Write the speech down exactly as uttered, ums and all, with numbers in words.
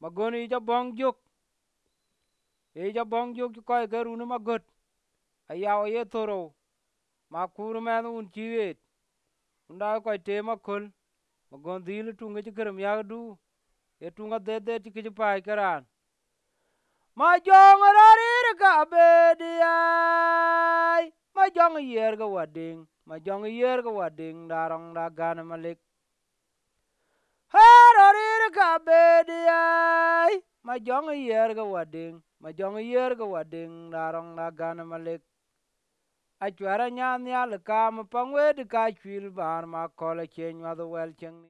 ma goni ja bong juk e ja bong juk ko ga runu ma got ayaw ye toro ma kur men un chiwet unda ko te ma kol ma gon dil tunga ji kerem ya du e tunga de de ti ki pa karan ma jong rarir ka bediyai ma jong yer ga wading ma jong yer ga wading darong da gan malik ha rarir ka bediyai ma jong yer ga wading ma jong yer ga wading darong da gan malik a chwara nyan ya le ka ma pangwe de ka chwil bar ma kole chen wa the well chen